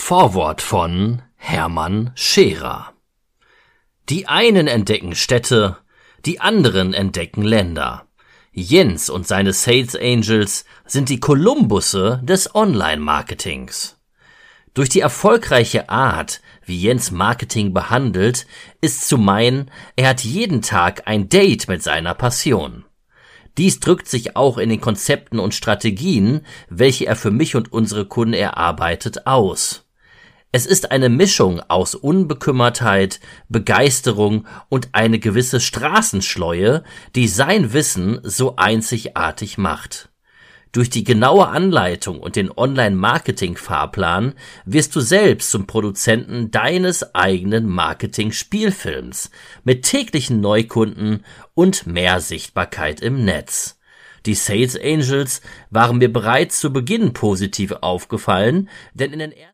Vorwort von Hermann Scherer. Die einen entdecken Städte, die anderen entdecken Länder. Jens und seine Sales Angels sind die Kolumbusse des Online-Marketings. Durch die erfolgreiche Art, wie Jens Marketing behandelt, ist zu meinen, er hat jeden Tag ein Date mit seiner Passion. Dies drückt sich auch in den Konzepten und Strategien, welche er für mich und unsere Kunden erarbeitet, aus. Es ist eine Mischung aus Unbekümmertheit, Begeisterung und eine gewisse Straßenschleue, die sein Wissen so einzigartig macht. Durch die genaue Anleitung und den Online-Marketing-Fahrplan wirst du selbst zum Produzenten deines eigenen Marketing-Spielfilms mit täglichen Neukunden und mehr Sichtbarkeit im Netz. Die Sales Angels waren mir bereits zu Beginn positiv aufgefallen, denn in den